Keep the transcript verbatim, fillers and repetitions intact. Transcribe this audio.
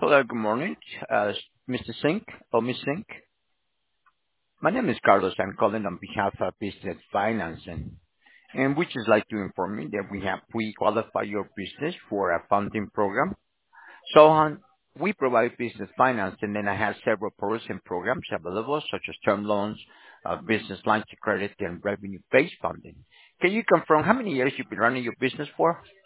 Hello, good morning, uh, Mister Singh or Miss Singh. My name is Carlos. I'm calling on behalf of Business Financing, and we just like to inform you that we have pre-qualify your business for a funding program. So um, we provide business financing, and I have several processing programs available, such as term loans, uh, business lines of credit, and revenue-based funding. Can you confirm how many years you've been running your business for?